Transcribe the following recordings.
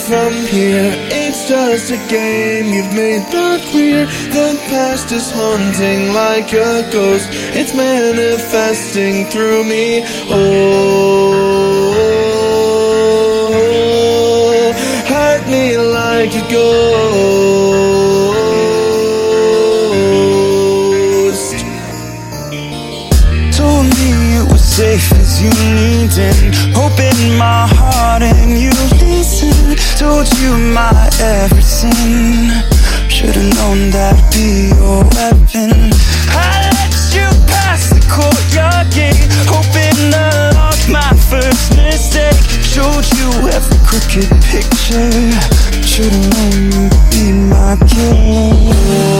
from here. It's just a game, you've made that clear. The past is haunting like a ghost. It's manifesting through me. Oh, hurt me like a ghost. Told me it was safe as you needed. Opened my heart and you listened. Told you my everything. Should've known that'd be your weapon. I let you pass the courtyard gate, hoping to lock my first mistake. Showed you every crooked picture. Should've known you'd be my killer.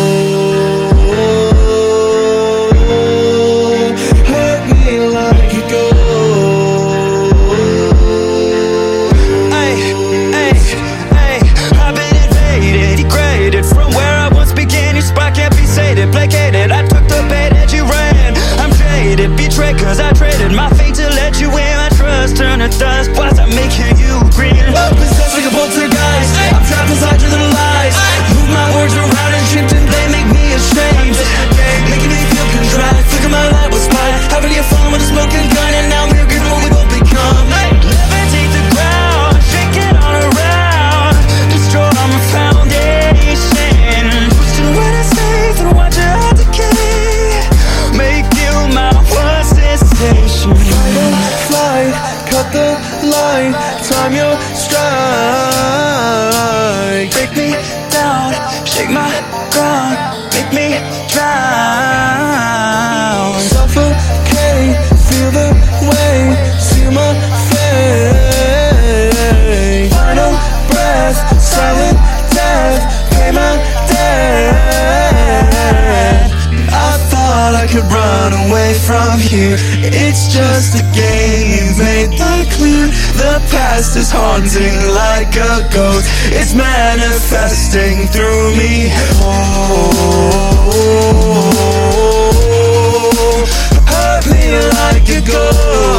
Hurt me like a ghost. I've been invaded, degraded from where I once began. Your spot can't be sated, placated. I took the bait that you ran. I'm jaded, betrayed cause I traded my fate to let you in. My trust turned to dust whilst I'm making you grin. Possessed like a poltergeist, I'm trapped inside your little lies. Move my words around and tripped and they make me ashamed. Making me feel contrite, flicker my light with spite. Having you falling with a smoking gun and now we're getting what we both become. Levitate the ground, shake it all around. Destroy my foundation. Twisting what I say, through watch your heart decay. Make you my one sensation. Flight, cut the line, time your strike. Break me down, shake my ground, make me drown. Suffocate, feel the weight, seal my fate. Final breath, silent death, pay my debt. I thought I could run away from here. It's just a game, you've made that clear. The past is haunting like a ghost. It's manifesting through me. Oh, hurt me like a ghost.